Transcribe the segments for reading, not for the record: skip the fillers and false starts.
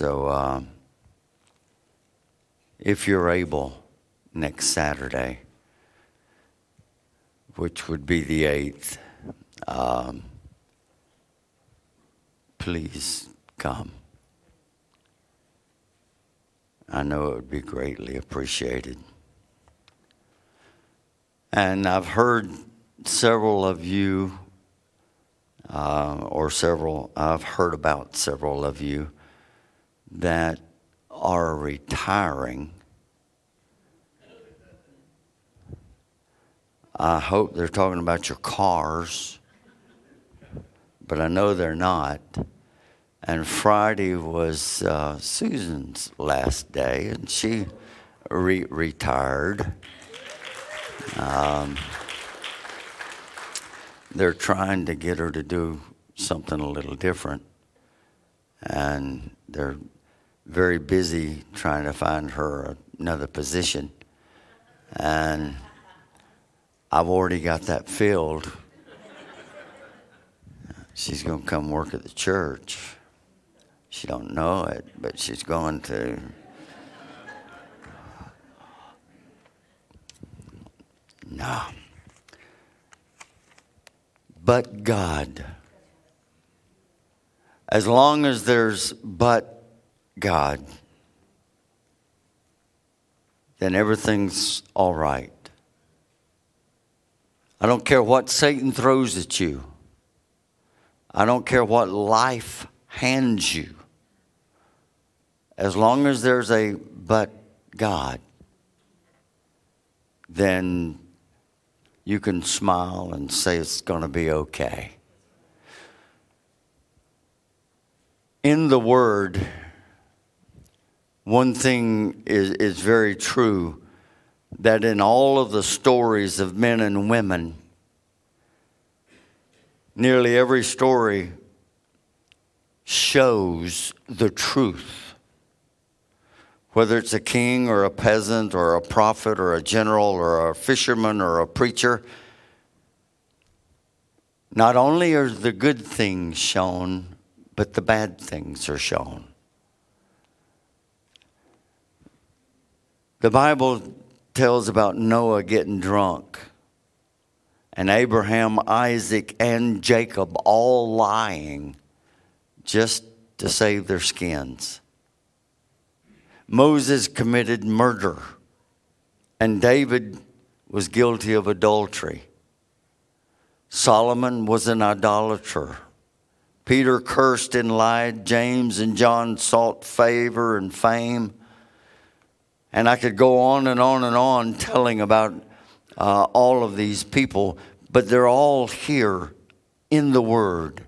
So if you're able, next Saturday, which would be the 8th, please come. I know it would be greatly appreciated. And I've heard several of you, I've heard about several of you that are retiring. I hope they're talking about your cars, but I know they're not. And Friday was Susan's last day, and she retired. They're trying to get her to do something a little different, and they're very busy trying to find her another position. And I've already got that filled. She's going to come work at the church. She don't know it, but she's going to. No. But God. As long as there's but God, then everything's all right. I don't care what Satan throws at you. I don't care what life hands you. As long as there's a but God, then you can smile and say it's going to be okay. In the Word, one thing is very true, that in all of the stories of men and women, nearly every story shows the truth. Whether it's a king or a peasant or a prophet or a general or a fisherman or a preacher, not only are the good things shown, but the bad things are shown. The Bible tells about Noah getting drunk, and Abraham, Isaac, and Jacob all lying just to save their skins. Moses committed murder, and David was guilty of adultery. Solomon was an idolater. Peter cursed and lied. James and John sought favor and fame. And I could go on and on and on telling about all of these people, but they're all here in the Word.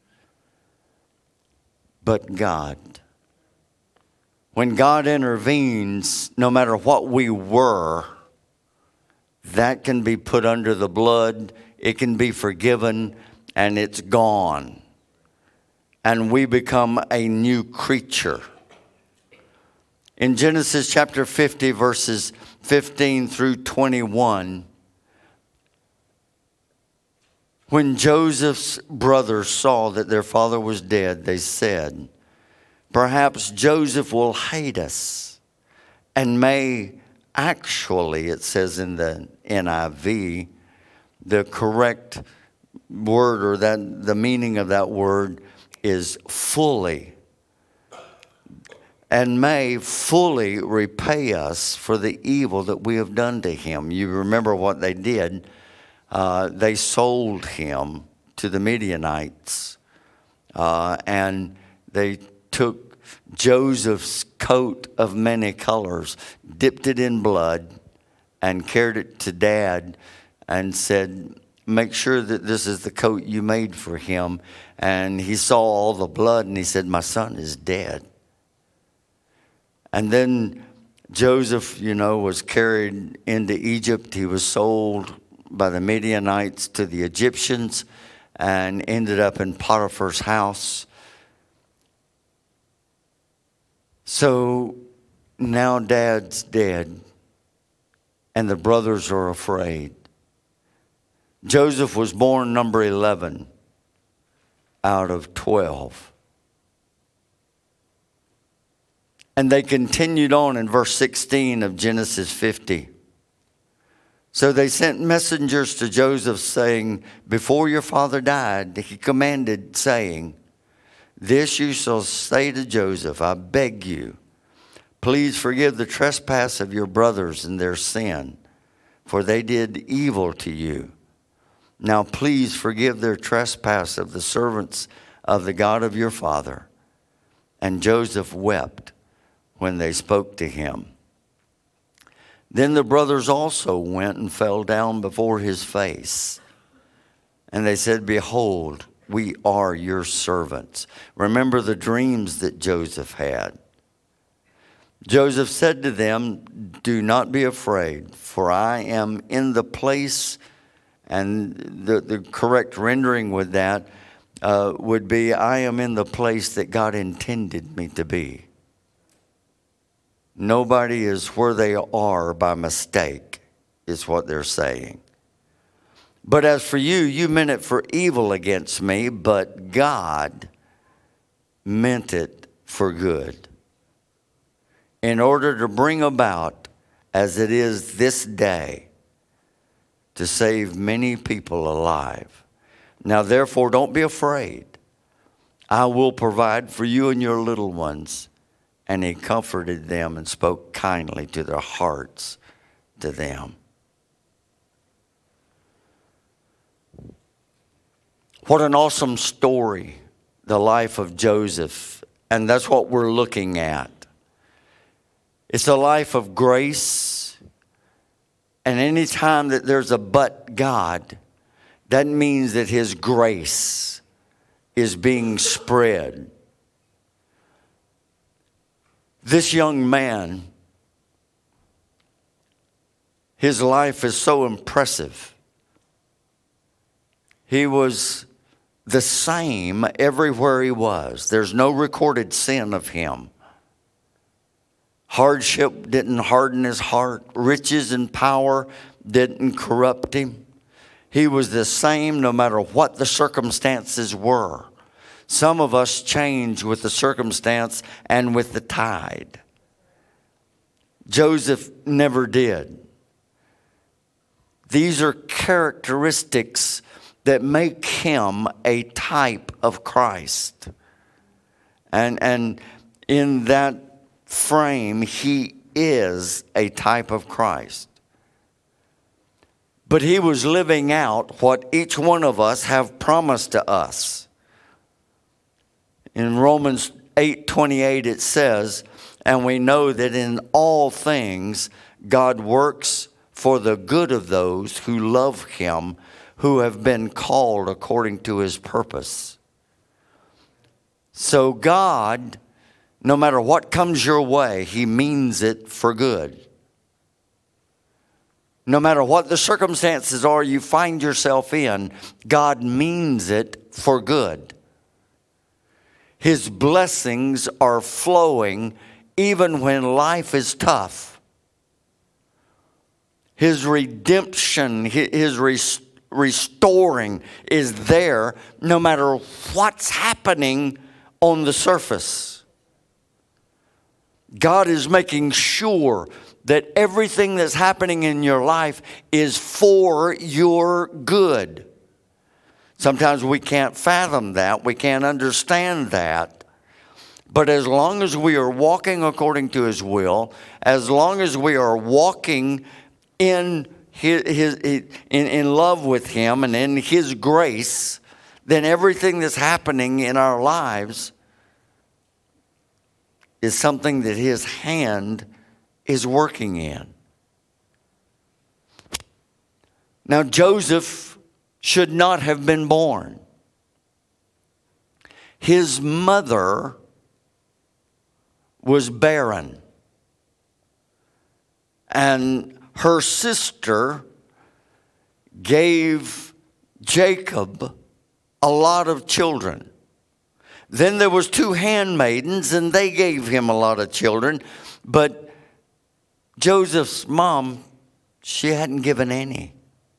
But God. When God intervenes, no matter what we were, that can be put under the blood, it can be forgiven, and it's gone. And we become a new creature. In Genesis chapter 50, verses 15 through 21, when Joseph's brothers saw that their father was dead, they said, "Perhaps Joseph will hate us and may actually," it says in the NIV, the correct word or that the meaning of that word is fully, and may fully repay us for the evil that we have done to him. You remember what they did. They sold him to the Midianites, and they took Joseph's coat of many colors, dipped it in blood, and carried it to Dad and said, "Make sure that this is the coat you made for him." And he saw all the blood and he said, "My son is dead." And then Joseph, was carried into Egypt. He was sold by the Midianites to the Egyptians and ended up in Potiphar's house. So now Dad's dead and the brothers are afraid. Joseph was born number 11 out of 12. And they continued on in verse 16 of Genesis 50. So they sent messengers to Joseph saying, before your father died, he commanded, saying, this you shall say to Joseph, I beg you, please forgive the trespass of your brothers and their sin, for they did evil to you. Now please forgive their trespass of the servants of the God of your father. And Joseph wept when they spoke to him. Then the brothers also went and fell down before his face. And they said, behold, we are your servants. Remember the dreams that Joseph had. Joseph said to them, do not be afraid, for I am in the place, and the correct rendering with that would be, I am in the place that God intended me to be. Nobody is where they are by mistake, is what they're saying. But as for you, you meant it for evil against me, but God meant it for good, in order to bring about, as it is this day, to save many people alive. Now therefore, don't be afraid. I will provide for you and your little ones. And he comforted them and spoke kindly to their hearts to them. What an awesome story, the life of Joseph. And that's what we're looking at. It's a life of grace. And any time that there's a but God, that means that his grace is being spread. This young man, his life is so impressive. He was the same everywhere he was. There's no recorded sin of him. Hardship didn't harden his heart. Riches and power didn't corrupt him. He was the same no matter what the circumstances were. Some of us change with the circumstance and with the tide. Joseph never did. These are characteristics that make him a type of Christ. And in that frame, he is a type of Christ. But he was living out what each one of us have promised to us. In Romans 8:28 it says, and we know that in all things God works for the good of those who love him, who have been called according to his purpose. So God, no matter what comes your way, he means it for good. No matter what the circumstances are you find yourself in, God means it for good. His blessings are flowing even when life is tough. His redemption, his restoring is there no matter what's happening on the surface. God is making sure that everything that's happening in your life is for your good. Sometimes we can't fathom that. We can't understand that. But as long as we are walking according to his will, as long as we are walking in in love with him and in his grace, then everything that's happening in our lives is something that his hand is working in. Now, Joseph should not have been born. His mother was barren, and her sister gave Jacob a lot of children. Then there was 2 handmaidens, and they gave him a lot of children. But Joseph's mom, she hadn't given any.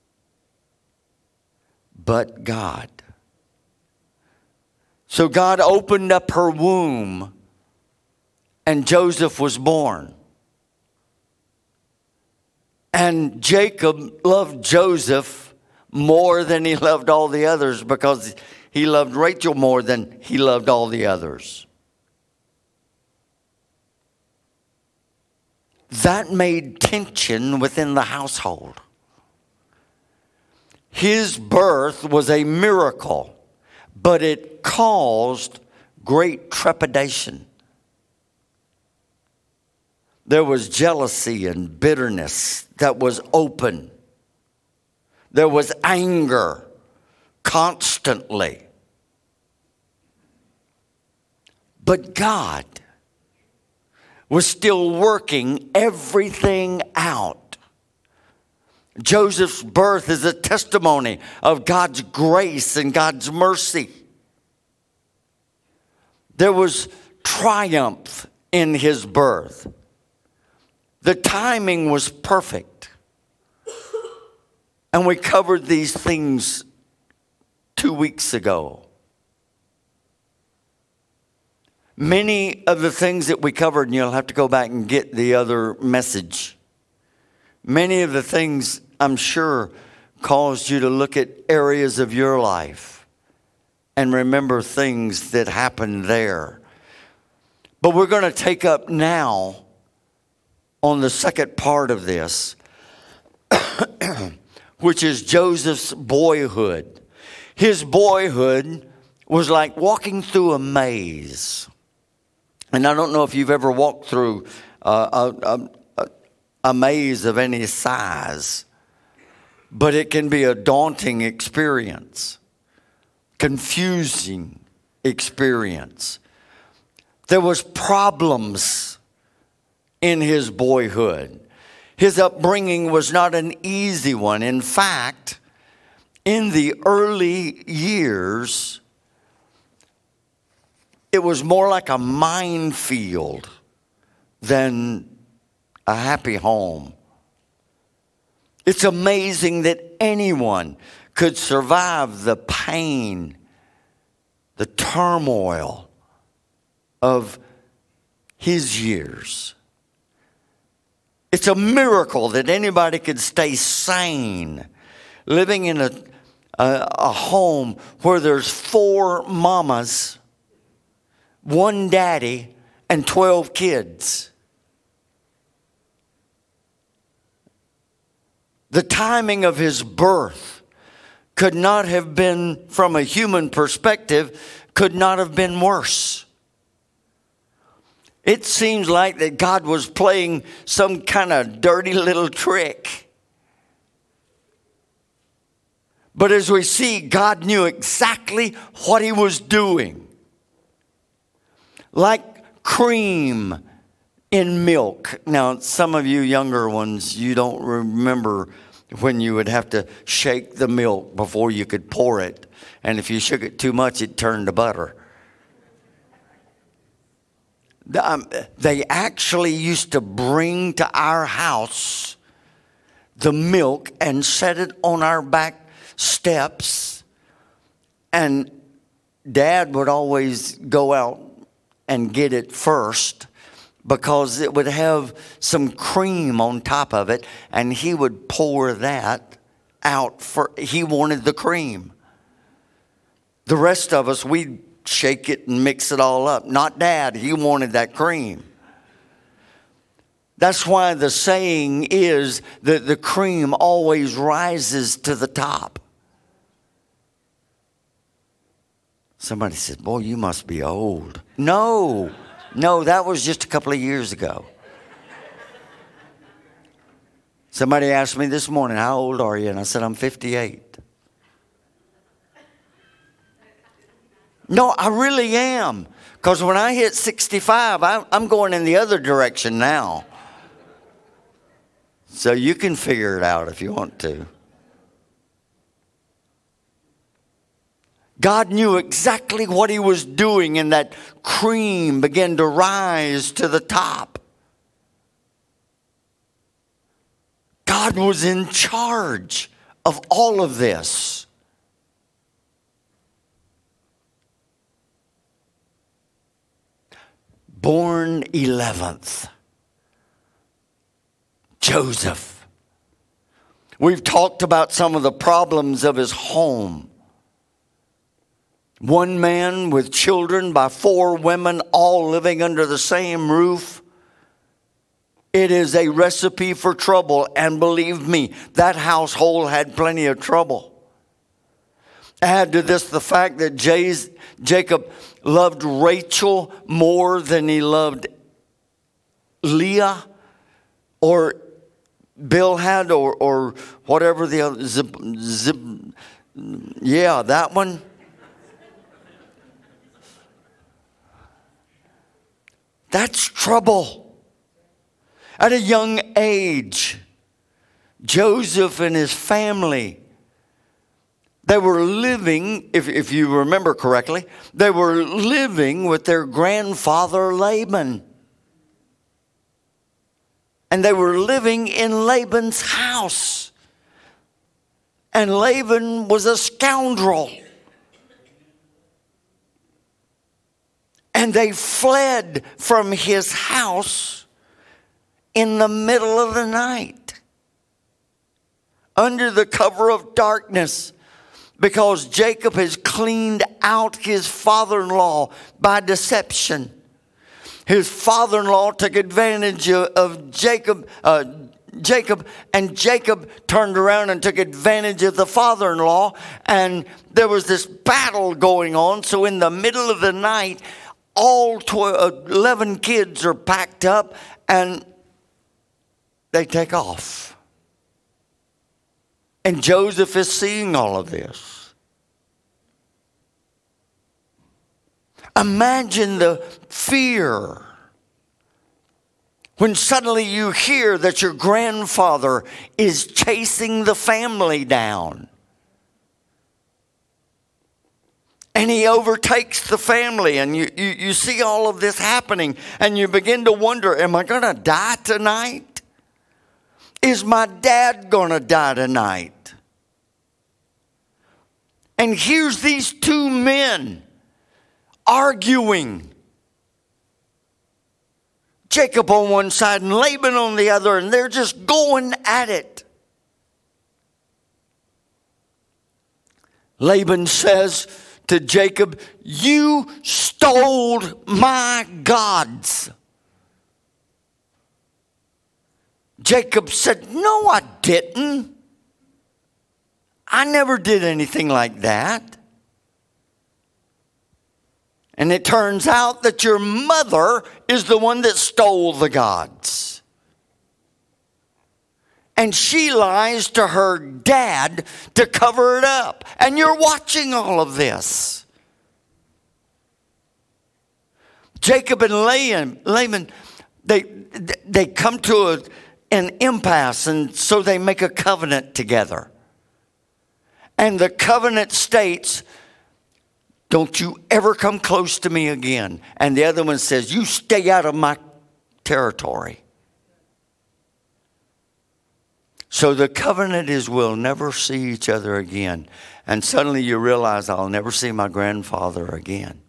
But God. So God opened up her womb and Joseph was born. And Jacob loved Joseph more than he loved all the others because he loved Rachel more than he loved all the others. That made tension within the household. His birth was a miracle, but it caused great trepidation. There was jealousy and bitterness that was open. There was anger constantly. But God was still working everything out. Joseph's birth is a testimony of God's grace and God's mercy. There was triumph in his birth. The timing was perfect. And we covered these things 2 weeks ago. Many of the things that we covered, and you'll have to go back and get the other message. Many of the things, I'm sure, caused you to look at areas of your life and remember things that happened there. But we're going to take up now on the second part of this, which is Joseph's boyhood. His boyhood was like walking through a maze. And I don't know if you've ever walked through a maze of any size, but it can be a daunting experience, confusing experience. There was problems in his boyhood. His upbringing was not an easy one. In fact, in the early years, it was more like a minefield than a happy home. It's amazing that anyone could survive the pain, the turmoil of his years. It's a miracle that anybody could stay sane, living in a home where there's 4 mamas, 1 daddy, and 12 kids. The timing of his birth could not have been, from a human perspective, could not have been worse. It seems like that God was playing some kind of dirty little trick. But as we see, God knew exactly what he was doing. Like cream in milk. Now, some of you younger ones, you don't remember when you would have to shake the milk before you could pour it. And if you shook it too much, it turned to butter. They actually used to bring to our house the milk and set it on our back steps. And Dad would always go out and get it first because it would have some cream on top of it, and he would pour that out. He wanted the cream. The rest of us, we'd shake it and mix it all up. Not Dad. He wanted that cream. That's why the saying is that the cream always rises to the top. Somebody said, boy, you must be old. No, that was just a couple of years ago. Somebody asked me this morning, how old are you? And I said, I'm 58. No, I really am. Because when I hit 65, I'm going in the other direction now. So you can figure it out if you want to. God knew exactly what he was doing, and that cream began to rise to the top. God was in charge of all of this. born 11th, Joseph. We've talked about some of the problems of his home. One man with children by 4 women, all living under the same roof. It is a recipe for trouble. And believe me, that household had plenty of trouble. Add to this the fact that Jacob loved Rachel more than he loved Leah or Bilhah or whatever the other, that one. That's trouble. At a young age, Joseph and his family, they were living, if you remember correctly, they were living with their grandfather Laban. And they were living in Laban's house. And Laban was a scoundrel. And they fled from his house in the middle of the night, under the cover of darkness, because Jacob has cleaned out his father-in-law by deception. His father-in-law took advantage of Jacob, and Jacob turned around and took advantage of the father-in-law, and there was this battle going on. So in the middle of the night, all 11 kids are packed up, and they take off. And Joseph is seeing all of this. Imagine the fear when suddenly you hear that your grandfather is chasing the family down. And he overtakes the family, and you see all of this happening, and you begin to wonder, am I going to die tonight? Is my dad going to die tonight? And here's these 2 men arguing. Jacob on one side and Laban on the other, and they're just going at it. Laban says to Jacob, "You stole my gods." Jacob said, "No, I didn't. I never did anything like that. And it turns out that your mother is the one that stole the gods. And she lies to her dad to cover it up. And you're watching all of this." Jacob and Laban, they come to an impasse, and so they make a covenant together. And the covenant states, "Don't you ever come close to me again." And the other one says, "You stay out of my territory." So the covenant is we'll never see each other again. And suddenly you realize, I'll never see my grandfather again.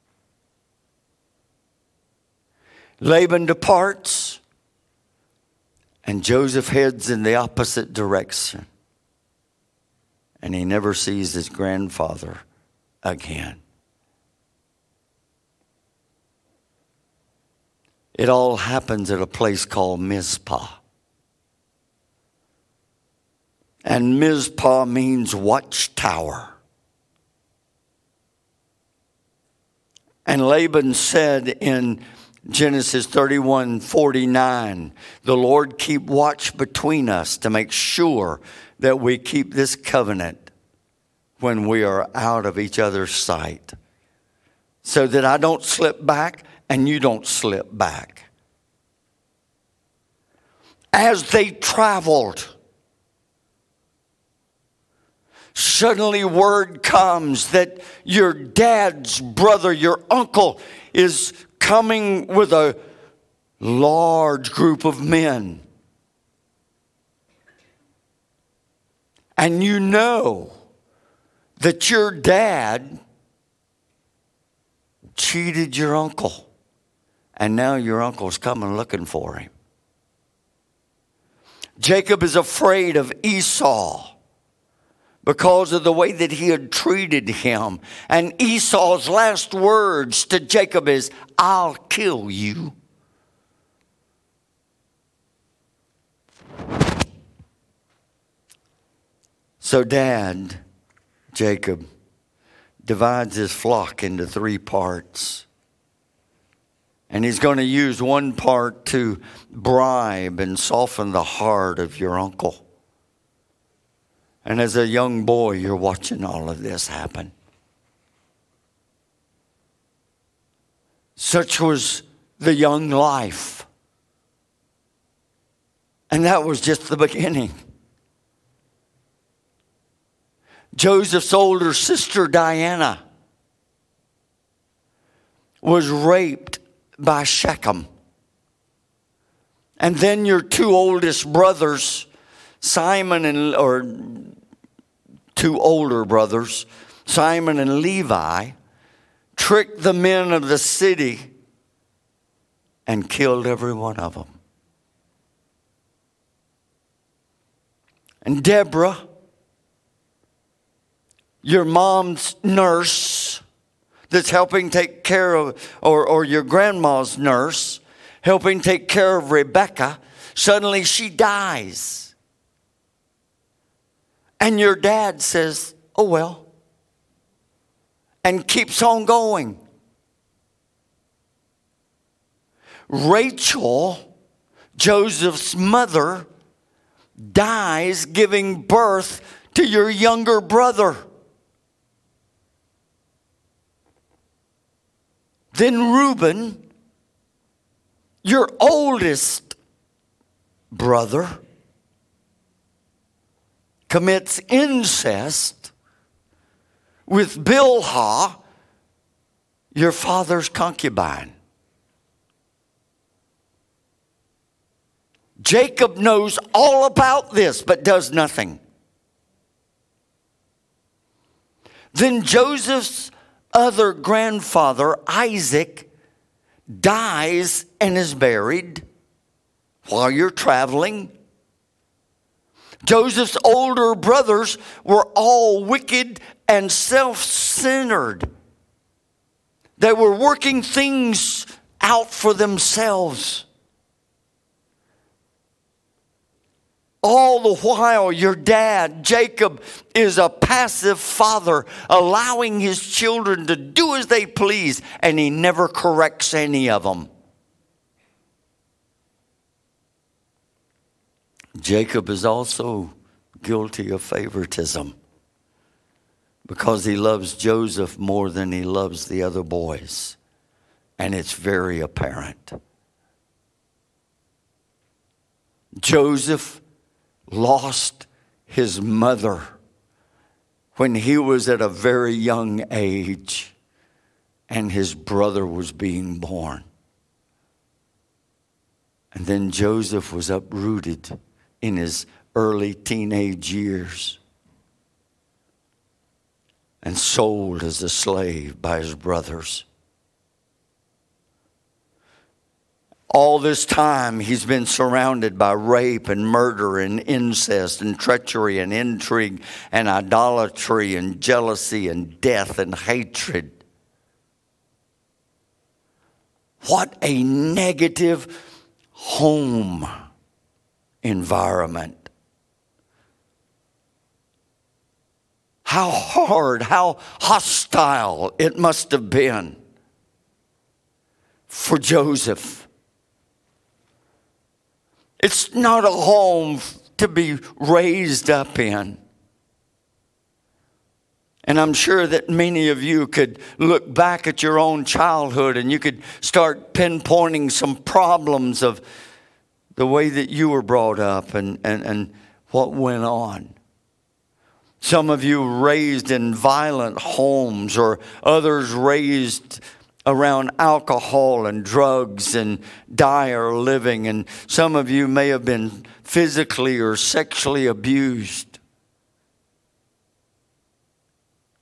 Laban departs, and Joseph heads in the opposite direction. And he never sees his grandfather again. It all happens at a place called Mizpah. And Mizpah means watchtower. And Laban said in Genesis 31:49, "The Lord keep watch between us to make sure that we keep this covenant when we are out of each other's sight, so that I don't slip back and you don't slip back." As they traveled, suddenly word comes that your dad's brother, your uncle, is coming with a large group of men. And you know that your dad cheated your uncle And now your uncle's coming looking for him. Jacob is afraid of Esau because of the way that he had treated him. And Esau's last words to Jacob is, I'll kill you. So Dad, Jacob, divides his flock into 3 parts. And he's going to use one part to bribe and soften the heart of your uncle. And as a young boy, you're watching all of this happen. Such was the young life. And that was just the beginning. Joseph's older sister, Diana, was raped by Shechem. And then your 2 oldest brothers, or 2 older brothers, Simon and Levi, tricked the men of the city and killed every one of them. And Deborah, your mom's nurse that's helping take care of, or your grandma's nurse, helping take care of Rebecca, suddenly she dies. And your dad says, oh well, and keeps on going. Rachel, Joseph's mother, dies giving birth to your younger brother. Then Reuben, your oldest brother, commits incest with Bilhah, your father's concubine. Jacob knows all about this, but does nothing. Then Joseph's other grandfather, Isaac, dies and is buried while you're traveling. Joseph's older brothers were all wicked and self-centered. They were working things out for themselves. All the while, your dad, Jacob, is a passive father, allowing his children to do as they please, and he never corrects any of them. Jacob is also guilty of favoritism because he loves Joseph more than he loves the other boys, and it's very apparent. Joseph lost his mother when he was at a very young age and his brother was being born. And then Joseph was uprooted in his early teenage years and sold as a slave by his brothers. All this time, he's been surrounded by rape and murder and incest and treachery and intrigue and idolatry and jealousy and death and hatred. What a negative home environment. How hard, how hostile it must have been for Joseph. It's not a home to be raised up in. And I'm sure that many of you could look back at your own childhood and you could start pinpointing some problems of the way that you were brought up and what went on. Some of you raised in violent homes, or others raised around alcohol and drugs and dire living. And some of you may have been physically or sexually abused.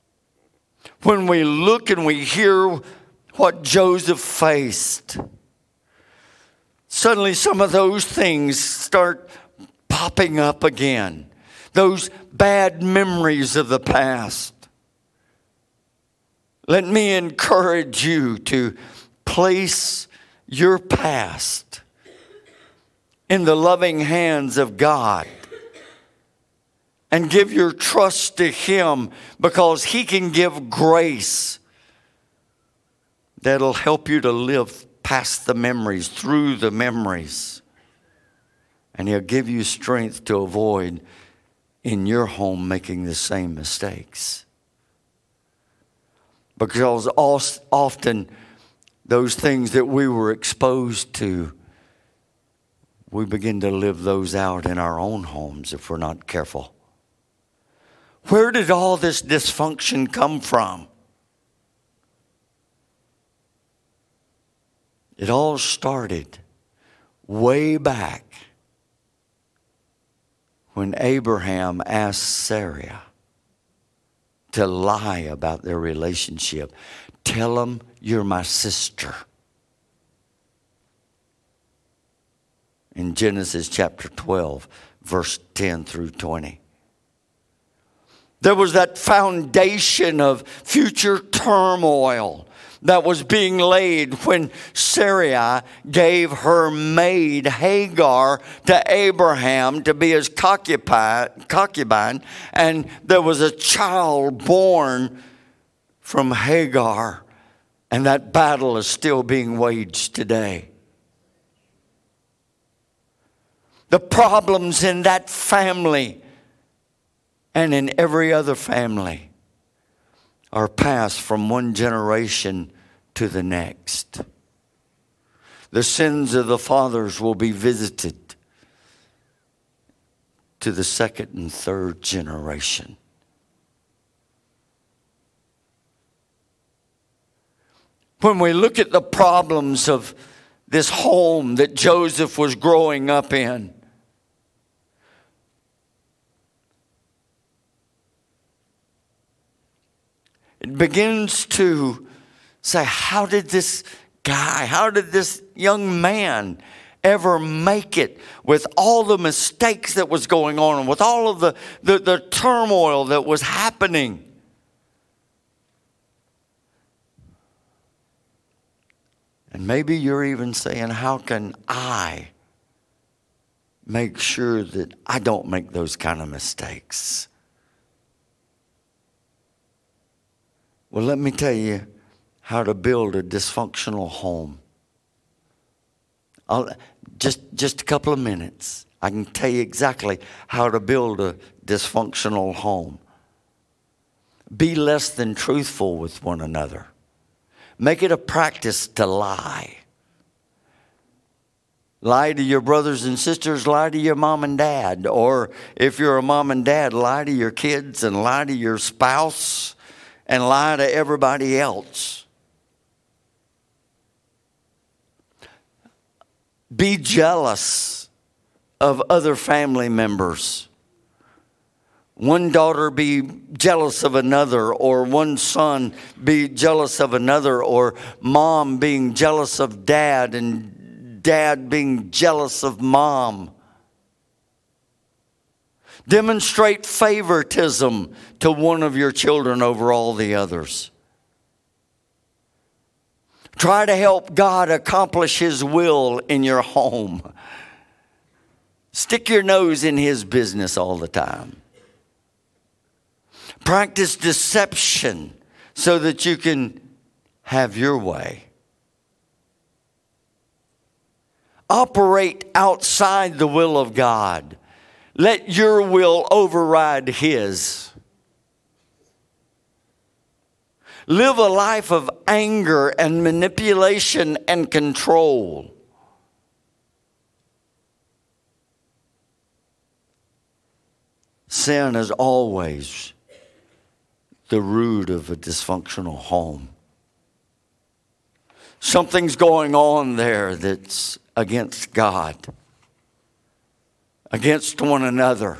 When we look and we hear what Joseph faced, suddenly some of those things start popping up again. Those bad memories of the past. Let me encourage you to place your past in the loving hands of God and give your trust to Him, because He can give grace that'll help you to live past the memories, through the memories. And He'll give you strength to avoid in your home making the same mistakes. Because often those things that we were exposed to, we begin to live those out in our own homes if we're not careful. Where did all this dysfunction come from? It all started way back when Abraham asked Sarah to lie about their relationship. Tell him you're my sister. In Genesis chapter 12, verse 10 through 20. There was that foundation of future turmoil that was being laid when Sarai gave her maid Hagar to Abraham to be his concubine, and there was a child born from Hagar, and that battle is still being waged today. The problems in that family and in every other family are passed from one generation to the next. The sins of the fathers will be visited to the second and third generation. When we look at the problems of this home that Joseph was growing up in, it begins to say, how did this young man ever make it with all the mistakes that was going on and with all of the turmoil that was happening? And maybe you're even saying, how can I make sure that I don't make those kind of mistakes? Well, let me tell you how to build a dysfunctional home. Just a couple of minutes. I can tell you exactly how to build a dysfunctional home. Be less than truthful with one another. Make it a practice to lie. Lie to your brothers and sisters, lie to your mom and dad. Or if you're a mom and dad, lie to your kids and lie to your spouse. And lie to everybody else. Be jealous of other family members. One daughter be jealous of another, or one son be jealous of another, or mom being jealous of dad and dad being jealous of mom. Demonstrate favoritism to one of your children over all the others. Try to help God accomplish His will in your home. Stick your nose in His business all the time. Practice deception so that you can have your way. Operate outside the will of God. Let your will override His. Live a life of anger and manipulation and control. Sin is always the root of a dysfunctional home. Something's going on there that's against God, against one another.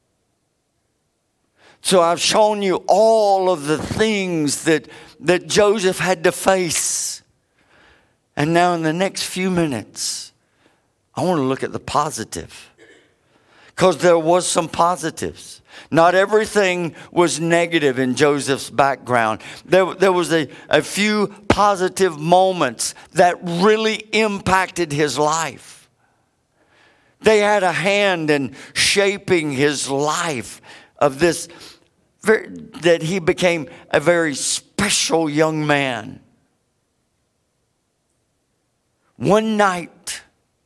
So I've shown you all of the things that Joseph had to face. And now in the next few minutes, I want to look at the positive. Because there was some positives. Not everything was negative in Joseph's background. There was a few positive moments that really impacted his life. They had a hand in shaping his life of this, that he became a very special young man. One night,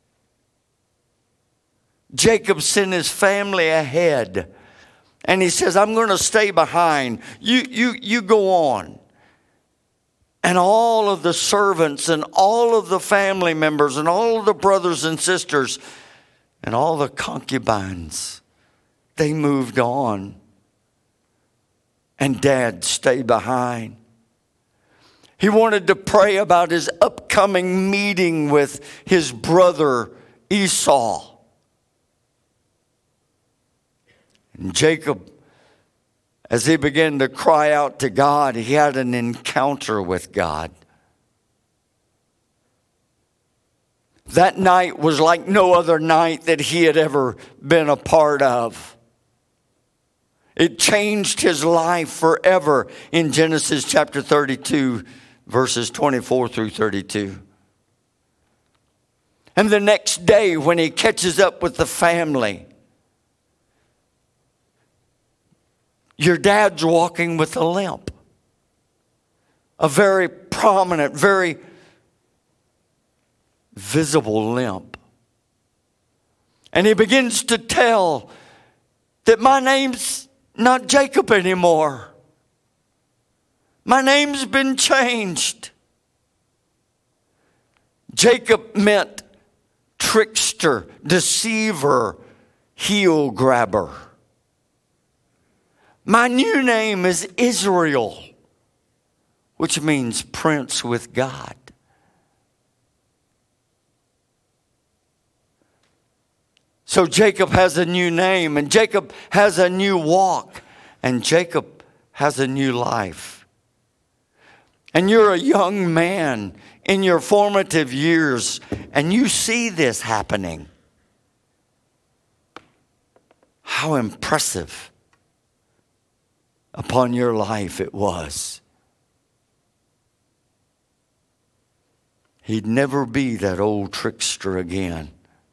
Jacob sent his family ahead. And he says, I'm going to stay behind. You go on. And all of the servants and all of the family members and all of the brothers and sisters and all the concubines, they moved on. And Dad stayed behind. He wanted to pray about his upcoming meeting with his brother Esau. And Jacob, as he began to cry out to God, he had an encounter with God. That night was like no other night that he had ever been a part of. It changed his life forever in Genesis chapter 32, verses 24 through 32. And the next day when he catches up with the family, your dad's walking with a limp. A very prominent, very visible limp. And he begins to tell that my name's not Jacob anymore. My name's been changed. Jacob meant trickster, deceiver, heel grabber. My new name is Israel, which means prince with God. So Jacob has a new name, and Jacob has a new walk, and Jacob has a new life. And you're a young man in your formative years, and you see this happening. How impressive upon your life it was. He'd never be that old trickster again.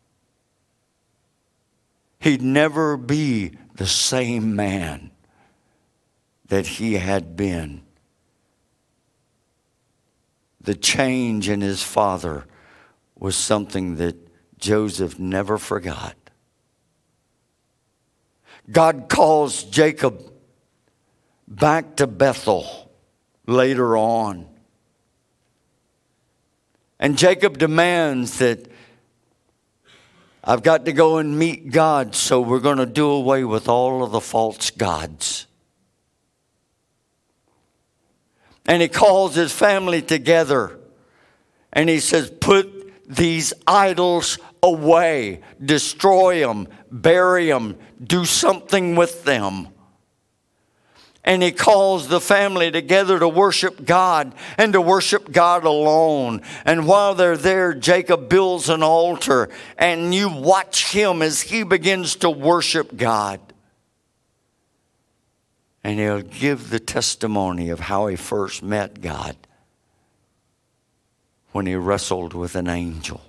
He'd never be the same man that he had been. The change in his father was something that Joseph never forgot. God calls Jacob back to Bethel later on. And Jacob demands that I've got to go and meet God, so we're going to do away with all of the false gods. And he calls his family together and he says, put these idols away, destroy them, bury them, do something with them. And he calls the family together to worship God and to worship God alone. And while they're there, Jacob builds an altar and you watch him as he begins to worship God. And he'll give the testimony of how he first met God when he wrestled with an angel.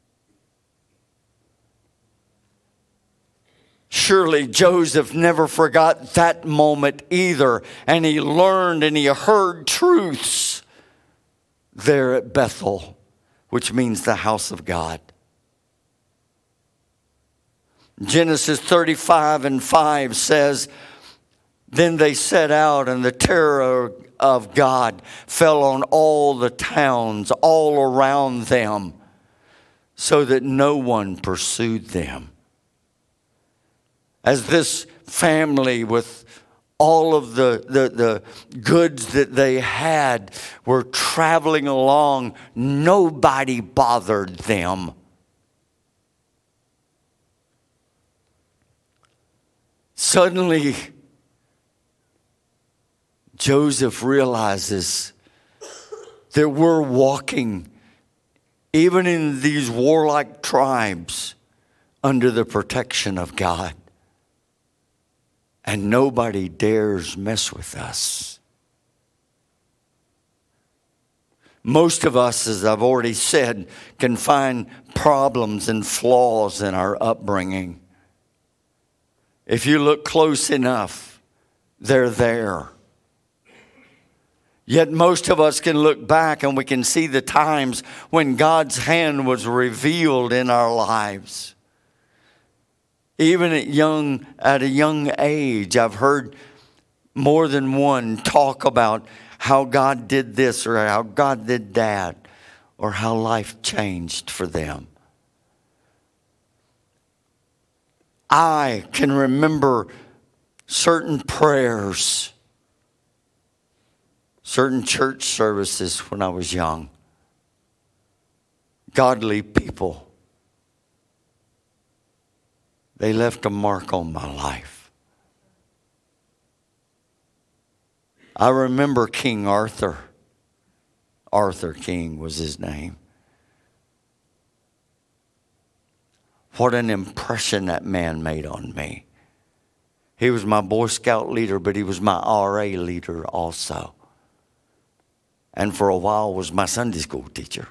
Surely Joseph never forgot that moment either. And he learned and he heard truths there at Bethel, which means the house of God. Genesis 35:5 says, then they set out, and the terror of God fell on all the towns all around them, so that no one pursued them. As this family, with all of the goods that they had, were traveling along, nobody bothered them. Suddenly, Joseph realizes that we're walking even in these warlike tribes, under the protection of God. And nobody dares mess with us. Most of us, as I've already said, can find problems and flaws in our upbringing. If you look close enough, they're there. Yet most of us can look back and we can see the times when God's hand was revealed in our lives. Even at a young age, I've heard more than one talk about how God did this or how God did that or how life changed for them. I can remember certain prayers, certain church services when I was young. Godly people. They left a mark on my life. I remember King Arthur. Arthur King was his name. What an impression that man made on me. He was my Boy Scout leader, but he was my RA leader also. And for a while was my Sunday school teacher.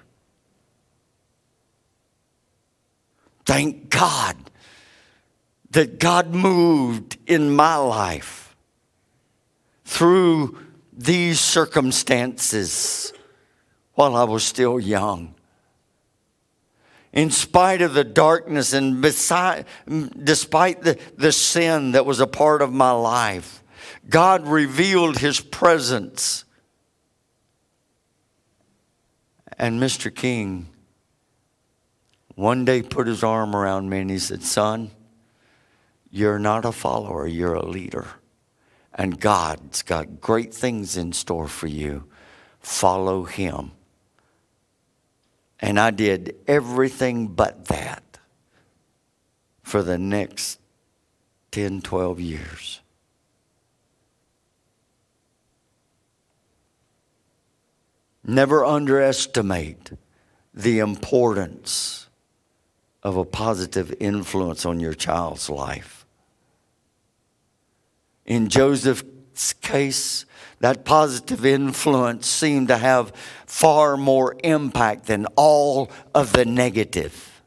Thank God that God moved in my life through these circumstances while I was still young. In spite of the darkness and despite the sin that was a part of my life, God revealed His presence. And Mr. King one day put his arm around me and he said, "Son, you're not a follower, you're a leader. And God's got great things in store for you. Follow Him." And I did everything but that for the next 10, 12 years. Never underestimate the importance of a positive influence on your child's life. In Joseph's case, that positive influence seemed to have far more impact than all of the negative.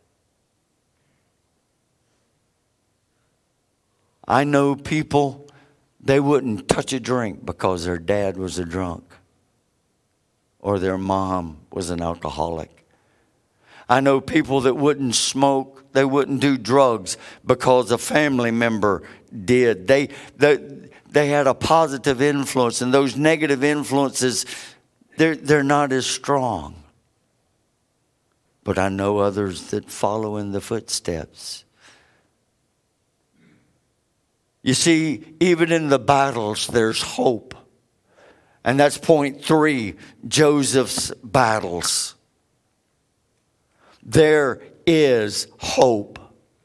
I know people, they wouldn't touch a drink because their dad was a drunk or their mom was an alcoholic. I know people that wouldn't smoke, they wouldn't do drugs because a family member did. They had a positive influence, and those negative influences, they're not as strong. But I know others that follow in the footsteps. You see, even in the battles, there's hope. And that's point 3, Joseph's battles. There is hope.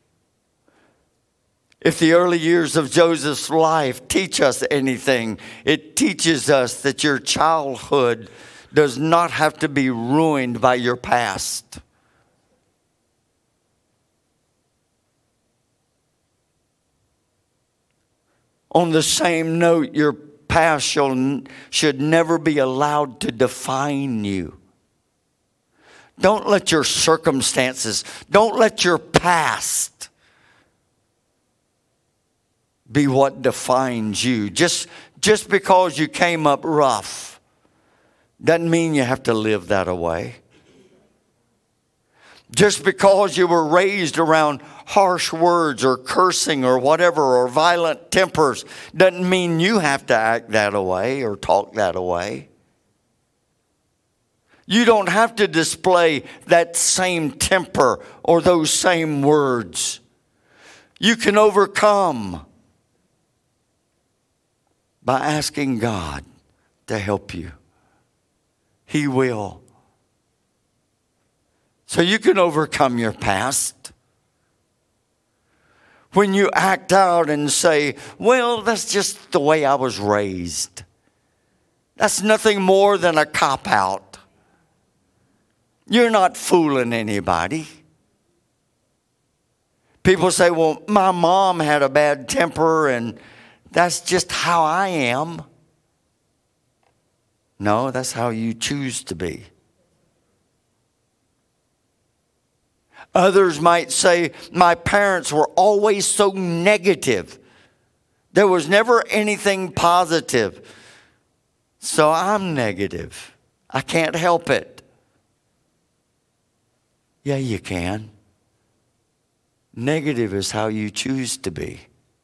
If the early years of Joseph's life teach us anything, it teaches us that your childhood does not have to be ruined by your past. On the same note, your past should never be allowed to define you. Don't let your circumstances, don't let your past be what defines you. Just because you came up rough doesn't mean you have to live that away. Just because you were raised around harsh words or cursing or whatever or violent tempers doesn't mean you have to act that away or talk that away. You don't have to display that same temper or those same words. You can overcome by asking God to help you. He will. So you can overcome your past. When you act out and say, "Well, that's just the way I was raised." That's nothing more than a cop-out. You're not fooling anybody. People say, well, my mom had a bad temper and that's just how I am. No, that's how you choose to be. Others might say, my parents were always so negative. There was never anything positive. So I'm negative. I can't help it. Yeah, you can. Negative is how you choose to be.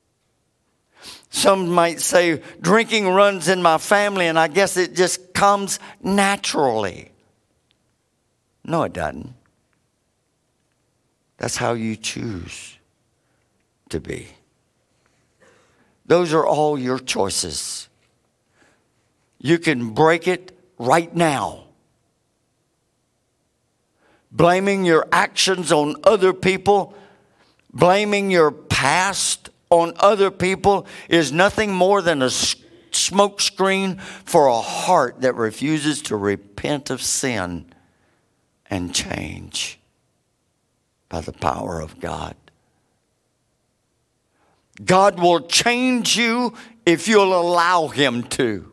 Some might say, drinking runs in my family, and I guess it just comes naturally. No, it doesn't. That's how you choose to be. Those are all your choices. You can break it right now. Blaming your actions on other people, blaming your past on other people is nothing more than a smoke screen for a heart that refuses to repent of sin and change by the power of God. God will change you if you'll allow Him to.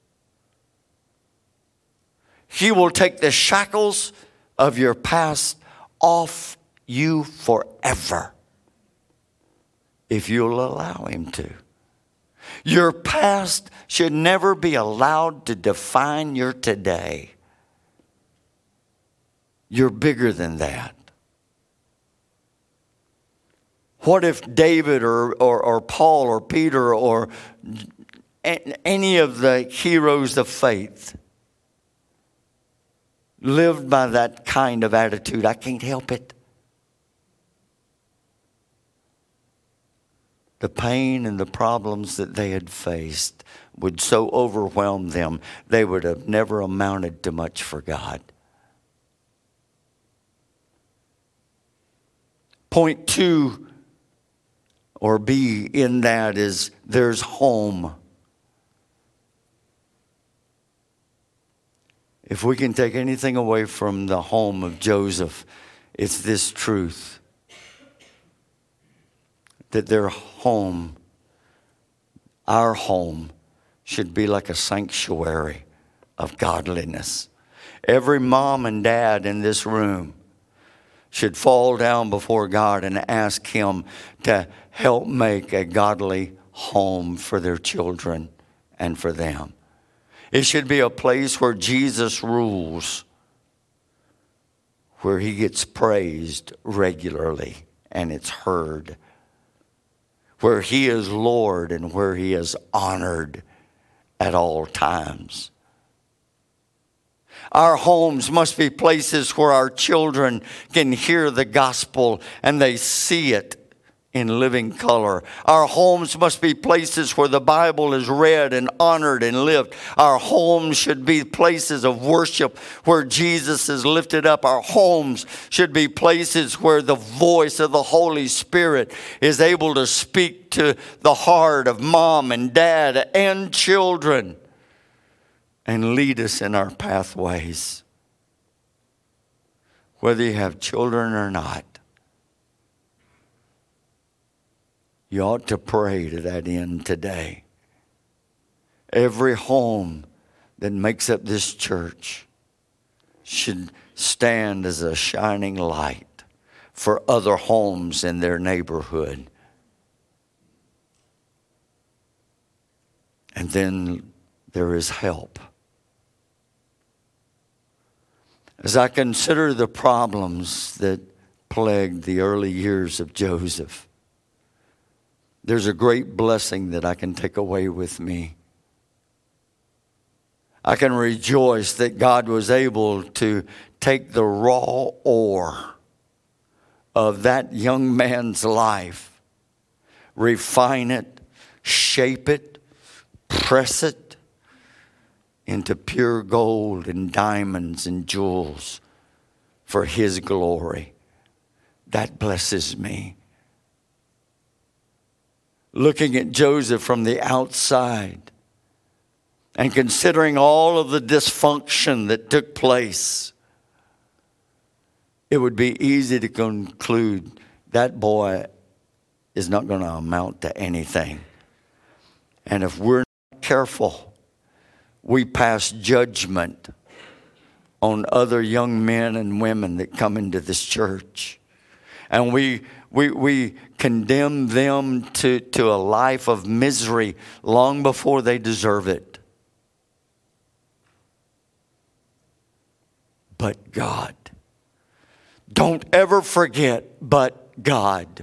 He will take the shackles of your past off you forever if you'll allow Him to. Your past should never be allowed to define your today. You're bigger than that. What if David or Paul or Peter or any of the heroes of faith lived by that kind of attitude? I can't help it. The pain and the problems that they had faced would so overwhelm them, they would have never amounted to much for God. Point 2 or B in that is there's home. If we can take anything away from the home of Joseph, it's this truth. That their home, our home, should be like a sanctuary of godliness. Every mom and dad in this room should fall down before God and ask Him to help make a godly home for their children and for them. It should be a place where Jesus rules, where He gets praised regularly and it's heard, where He is Lord and where He is honored at all times. Our homes must be places where our children can hear the gospel and they see it in living color. Our homes must be places where the Bible is read and honored and lived. Our homes should be places of worship where Jesus is lifted up. Our homes should be places where the voice of the Holy Spirit is able to speak to the heart of mom and dad and children and lead us in our pathways. Whether you have children or not, you ought to pray to that end today. Every home that makes up this church should stand as a shining light for other homes in their neighborhood. And then there is help. As I consider the problems that plagued the early years of Joseph, there's a great blessing that I can take away with me. I can rejoice that God was able to take the raw ore of that young man's life, refine it, shape it, press it into pure gold and diamonds and jewels for His glory. That blesses me. Looking at Joseph from the outside and considering all of the dysfunction that took place, it would be easy to conclude that boy is not going to amount to anything. And if we're not careful, we pass judgment on other young men and women that come into this church. And we condemn them to a life of misery long before they deserve it. But God. Don't ever forget, but God.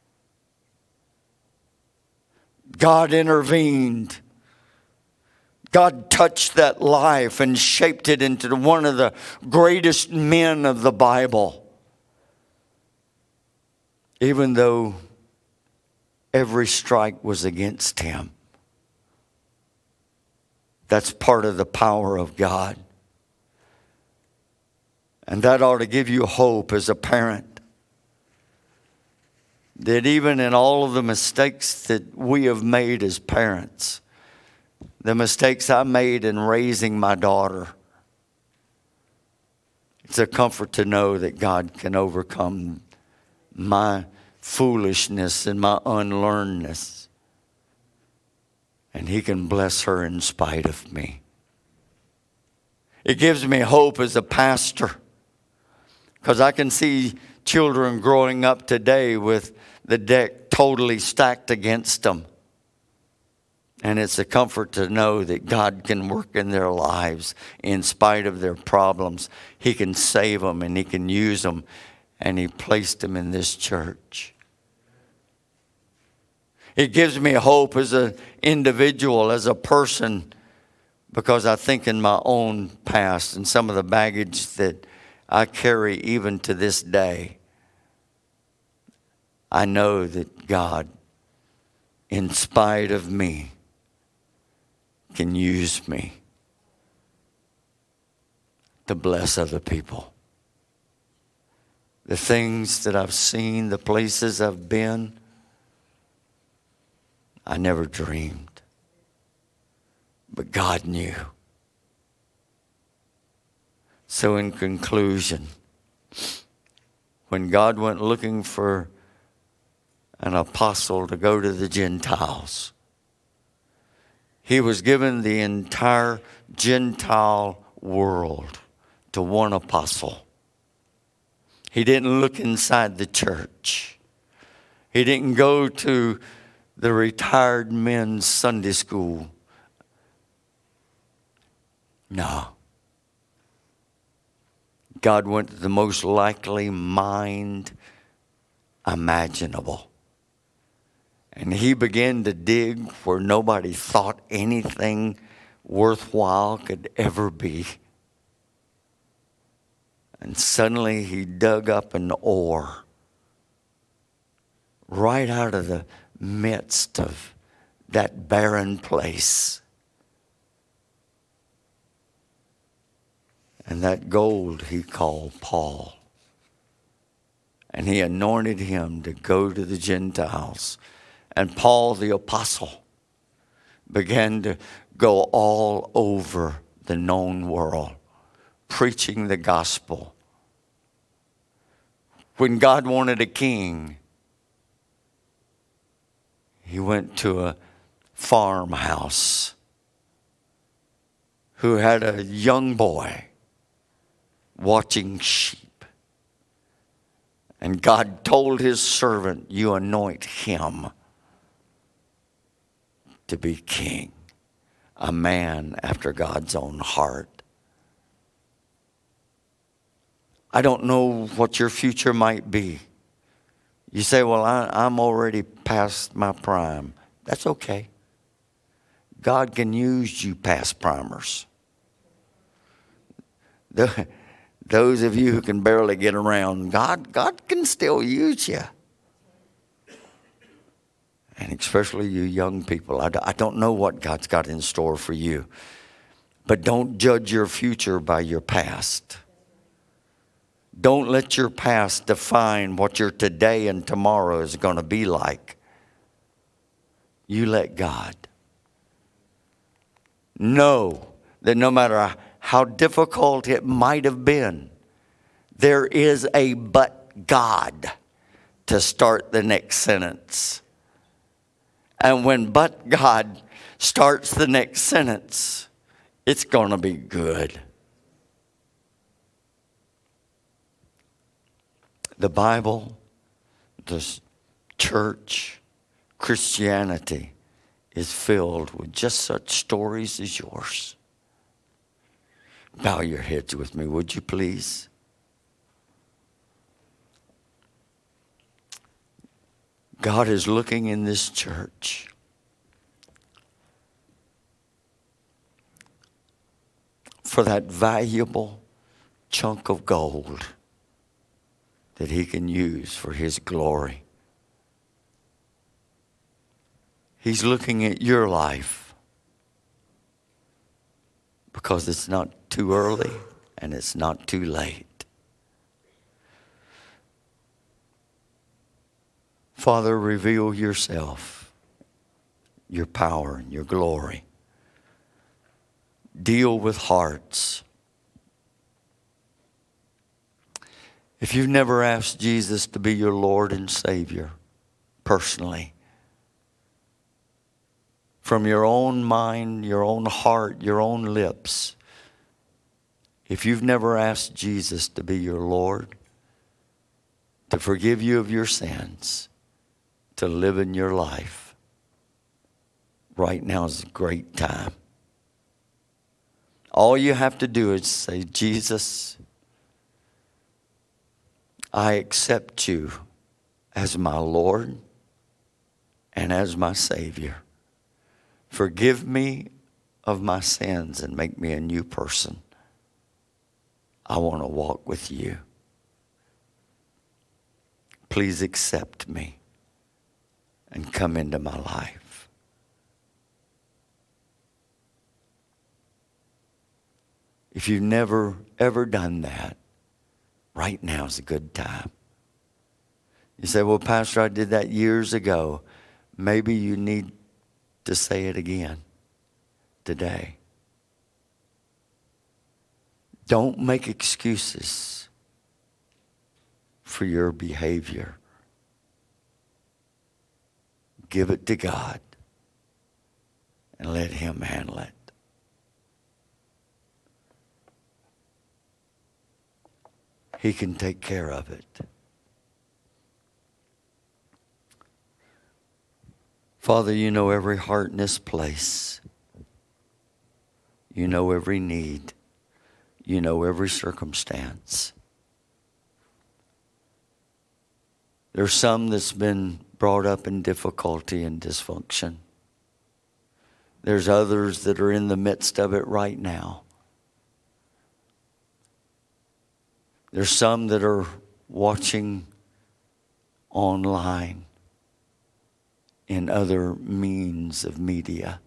God intervened. God touched that life and shaped it into one of the greatest men of the Bible. Even though every strike was against him. That's part of the power of God. And that ought to give you hope as a parent. That even in all of the mistakes that we have made as parents, the mistakes I made in raising my daughter, it's a comfort to know that God can overcome my foolishness and my unlearnedness. And He can bless her in spite of me. It gives me hope as a pastor. Because I can see children growing up today with the deck totally stacked against them. And it's a comfort to know that God can work in their lives in spite of their problems. He can save them and He can use them. And He placed them in this church. It gives me hope as an individual, as a person, because I think in my own past and some of the baggage that I carry even to this day, I know that God, in spite of me, can use me to bless other people. The things that I've seen, the places I've been, I never dreamed. But God knew. So in conclusion, when God went looking for an apostle to go to the Gentiles, He was given the entire Gentile world to one apostle. He didn't look inside the church. He didn't go to the retired men's Sunday school. No. God went to the most likely mind imaginable. And He began to dig where nobody thought anything worthwhile could ever be. And suddenly He dug up an ore right out of the midst of that barren place. And that gold He called Paul. And He anointed him to go to the Gentiles. And Paul the apostle began to go all over the known world, preaching the gospel. When God wanted a king, He went to a farmhouse who had a young boy watching sheep. And God told His servant, you anoint him to be king, a man after God's own heart. I don't know what your future might be. You say, well, I'm already past my prime. That's okay. God can use you past primers. Those of you who can barely get around, God can still use you. And especially you young people. I don't know what God's got in store for you. But don't judge your future by your past. Don't let your past define what your today and tomorrow is going to be like. You let God. Know that no matter how difficult it might have been, There is a but God to start the next sentence. And when but God starts the next sentence, it's going to be good. The Bible, the church, Christianity is filled with just such stories as yours. Bow your heads with me, would you please? God is looking in this church for that valuable chunk of gold that He can use for His glory. He's looking at your life because it's not too early and it's not too late. Father, reveal yourself, your power and your glory. Deal with hearts. If you've never asked Jesus to be your Lord and Savior personally, from your own mind, your own heart, your own lips, if you've never asked Jesus to be your Lord, to forgive you of your sins, to live in your life, right now is a great time. All you have to do is say, Jesus, I accept you as my Lord and as my Savior. Forgive me of my sins and make me a new person. I want to walk with you. Please accept me and come into my life. If you've never, ever done that, right now is a good time. You say, well, Pastor, I did that years ago. Maybe you need to say it again today. Don't make excuses for your behavior. Give it to God and let Him handle it. He can take care of it. Father, you know every heart in this place. You know every need. You know every circumstance. There's some that's been brought up in difficulty and dysfunction. There's others that are in the midst of it right now. There's some that are watching online in other means of media.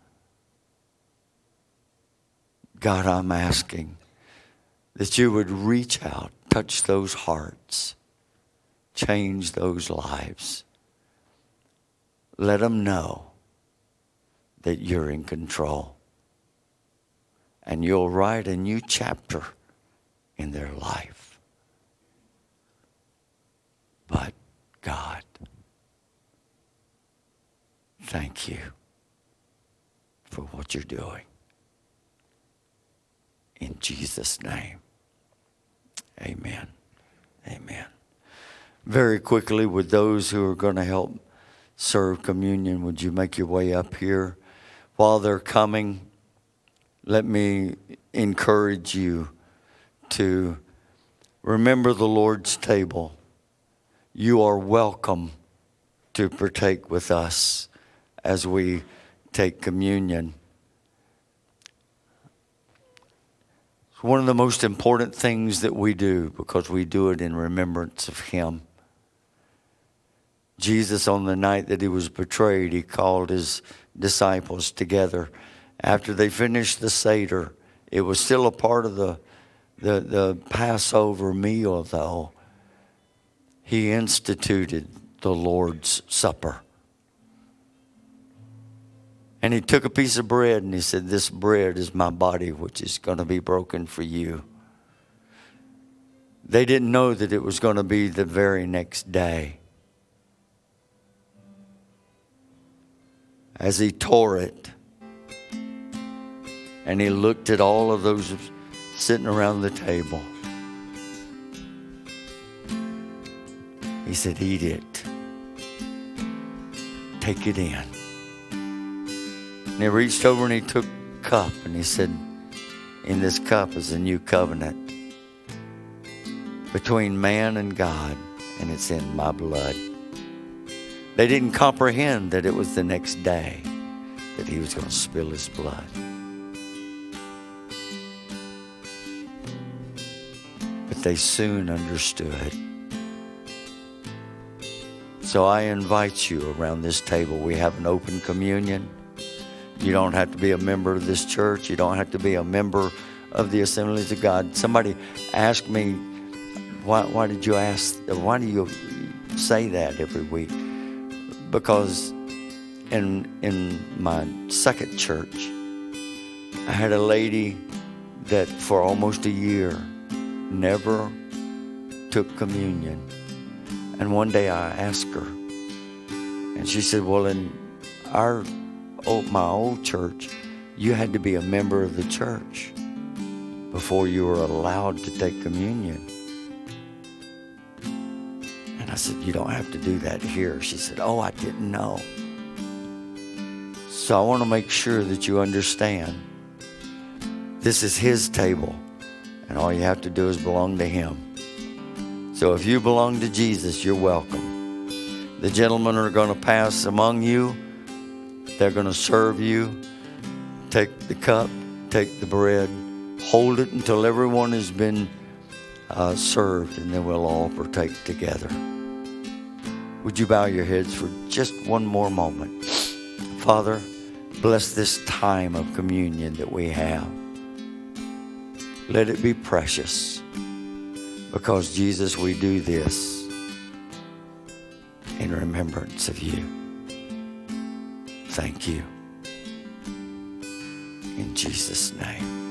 God, I'm asking that you would reach out, touch those hearts, change those lives. Let them know that you're in control. And you'll write a new chapter in their life. But God, thank you for what you're doing. In Jesus' name, amen. Amen. Very quickly, with those who are going to help serve communion, would you make your way up here? While they're coming, let me encourage you to remember the Lord's table. You are welcome to partake with us as we take communion. It's one of the most important things that we do because we do it in remembrance of Him. Jesus, on the night that He was betrayed, He called His disciples together. After they finished the Seder, it was still a part of the Passover meal, though. He instituted the Lord's Supper. And He took a piece of bread and He said, this bread is my body, which is going to be broken for you. They didn't know that it was going to be the very next day. As he tore it, and he looked at all of those sitting around the table, he said, eat it. Take it in. And he reached over and he took a cup and he said, in this cup is a new covenant between man and God, and it's in my blood. They didn't comprehend that it was the next day that he was going to spill his blood. But they soon understood. So I invite you around this table. We have an open communion. You don't have to be a member of this church. You don't have to be a member of the Assemblies of God. Somebody asked me, why do you say that every week? Because in my second church, I had a lady that for almost a year never took communion. And one day I asked her, and she said, well, in my old church, you had to be a member of the church before you were allowed to take communion. And I said, you don't have to do that here. She said, oh, I didn't know. So I want to make sure that you understand this is his table, and all you have to do is belong to him. So if you belong to Jesus, you're welcome. The gentlemen are going to pass among you. They're going to serve you. Take the cup, take the bread, hold it until everyone has been served, and then we'll all partake together. Would you bow your heads for just one more moment? Father, bless this time of communion that we have. Let it be precious, because, Jesus, we do this in remembrance of you. Thank you. In Jesus' name.